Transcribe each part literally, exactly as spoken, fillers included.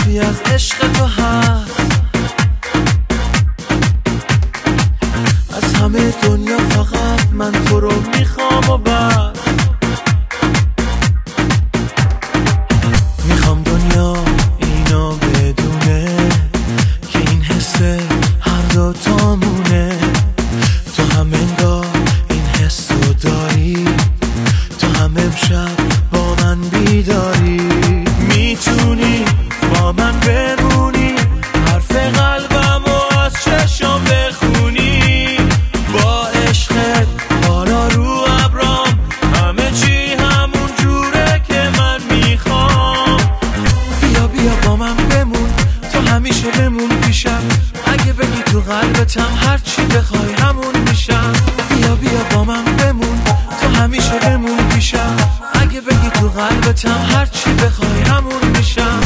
حرفی از عشق تو هست، از همه دنیا فقط من تو رو میخوام و بس. میخوام دنیا اینا بدونه که این حسه هر دو تامونه. تو هم انگار این حس رو داری، تو هم امشب با من بیداری. میتونی با من بمونی، حرف قلبم و از چشم بخونی. با عشقت حالا رو ابرام همه چی همون جوره که من میخوام. بیا بیا با من بمون، تو همیشه بمون پیشم. اگه بگی تو قلبتم هر چی بخوای همون میشم. بیا بیا با من بمون، تو همیشه بمون پیشم. اگه بگی تو قلبتم هر چی بخوای همون میشم.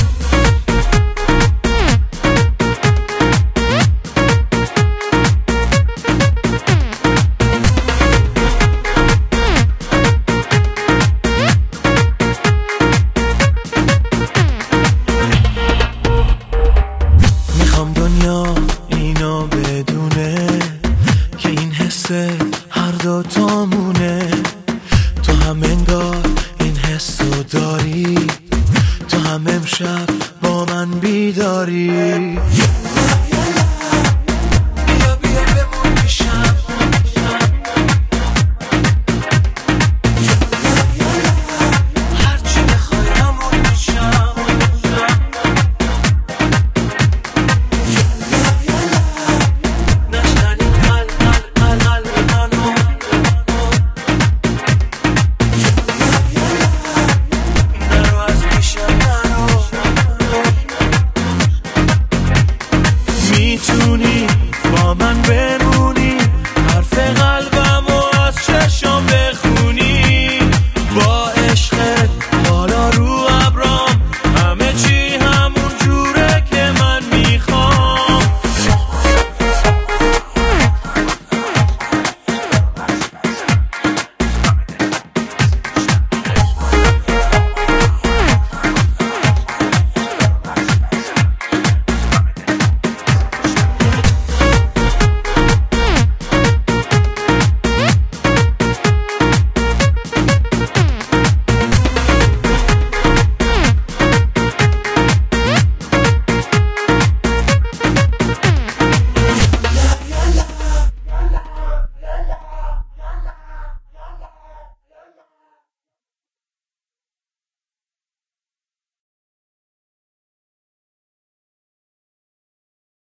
میخوام دنیا اینا بدونه که این حسه هر دو تامونه. تو هم انگار این حس رو داری، تو هم امشب با من بیداری.